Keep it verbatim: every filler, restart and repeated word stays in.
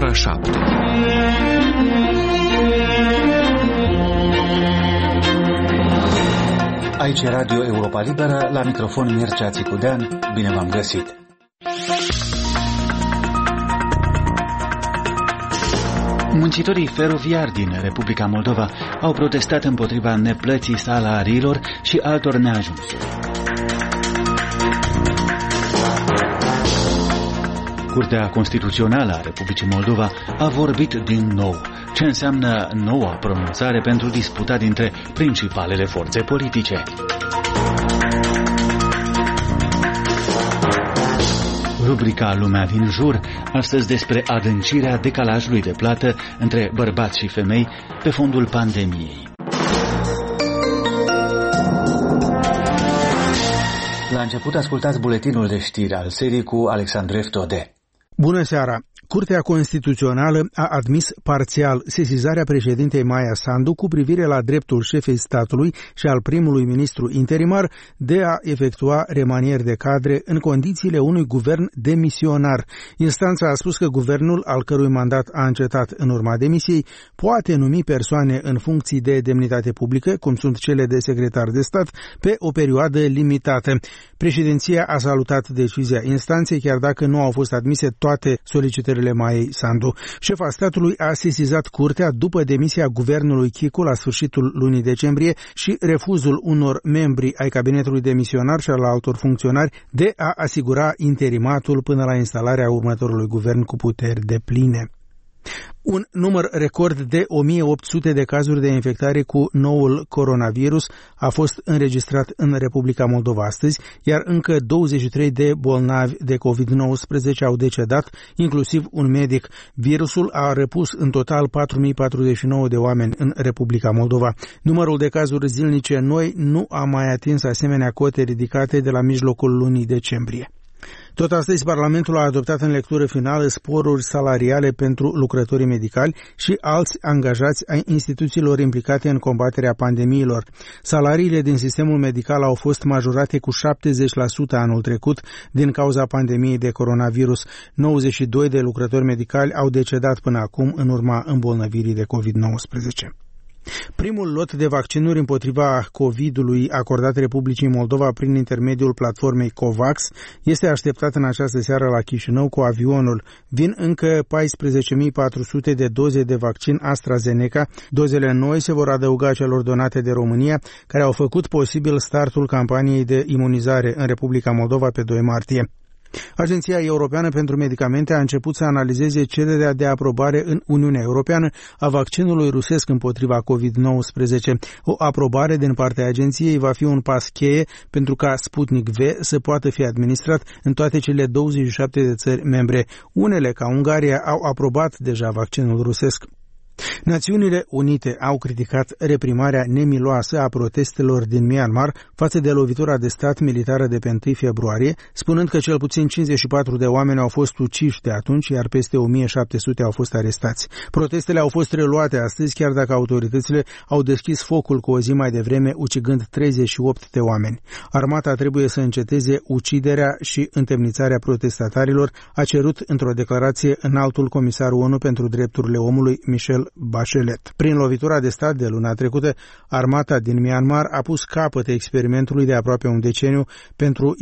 ora șapte. Aici e Radio Europa Liberă, la microfon Mircea Țicudean. Bine v-am găsit! Muncitorii feroviari din Republica Moldova au protestat împotriva neplății salariilor și altor neajunsuri. Curtea Constituțională a Republicii Moldova a vorbit din nou. Ce înseamnă noua pronunțare pentru disputa dintre principalele forțe politice? Rubrica Lumea din jur, astăzi despre adâncirea decalajului de plată între bărbați și femei pe fondul pandemiei. La început ascultați buletinul de știri al serii cu Alexandru Tode. Bună seara! Curtea Constituțională a admis parțial sesizarea președintei Maia Sandu cu privire la dreptul șefei statului și al primului ministru interimar de a efectua remanieri de cadre în condițiile unui guvern demisionar. Instanța a spus că guvernul, al cărui mandat a încetat în urma demisiei, poate numi persoane în funcții de demnitate publică, cum sunt cele de secretar de stat, pe o perioadă limitată. Președinția a salutat decizia instanței, chiar dacă nu au fost admise toate solicitările Maiei Sandu. Șefa statului a sesizat curtea după demisia guvernului Chicu la sfârșitul lunii decembrie și refuzul unor membri ai cabinetului demisionar și al altor funcționari de a asigura interimatul până la instalarea următorului guvern cu puteri depline. Un număr record de o mie opt sute de cazuri de infectare cu noul coronavirus a fost înregistrat în Republica Moldova astăzi, iar încă douăzeci și trei de bolnavi de covid nouăsprezece au decedat, inclusiv un medic. Virusul a răpus în total patru mii patruzeci și nouă de oameni în Republica Moldova. Numărul de cazuri zilnice noi nu a mai atins asemenea cote ridicate de la mijlocul lunii decembrie. Tot astăzi, Parlamentul a adoptat în lectură finală sporuri salariale pentru lucrătorii medicali și alți angajați ai instituțiilor implicate în combaterea pandemiilor. Salariile din sistemul medical au fost majorate cu șaptezeci la sută anul trecut din cauza pandemiei de coronavirus. nouăzeci și doi de lucrători medicali au decedat până acum în urma îmbolnăvirii de covid nouăsprezece. Primul lot de vaccinuri împotriva COVID-ului acordat Republicii Moldova prin intermediul platformei COVAX este așteptat în această seară la Chișinău cu avionul. Vin încă paisprezece mii patru sute de doze de vaccin AstraZeneca. Dozele noi se vor adăuga celor donate de România, care au făcut posibil startul campaniei de imunizare în Republica Moldova pe doi martie. Agenția Europeană pentru Medicamente a început să analizeze cererea de aprobare în Uniunea Europeană a vaccinului rusesc împotriva covid nouăsprezece. O aprobare din partea agenției va fi un pas cheie pentru ca Sputnik V să poată fi administrat în toate cele douăzeci și șapte de țări membre. Unele, ca Ungaria, au aprobat deja vaccinul rusesc. Națiunile Unite au criticat reprimarea nemiloasă a protestelor din Myanmar față de lovitura de stat militară de pe întâi februarie, spunând că cel puțin cincizeci și patru de oameni au fost uciși de atunci, iar peste o mie șapte sute au fost arestați. Protestele au fost reluate astăzi, chiar dacă autoritățile au deschis focul cu o zi mai devreme, ucigând treizeci și opt de oameni. Armata trebuie să înceteze uciderea și întemnițarea protestatarilor, a cerut într-o declarație înaltul comisar ONU pentru drepturile omului, Michelle Bachelet. Prin lovitura de stat de luna trecută, armata din Myanmar a pus capăt experimentului de aproape un deceniu pentru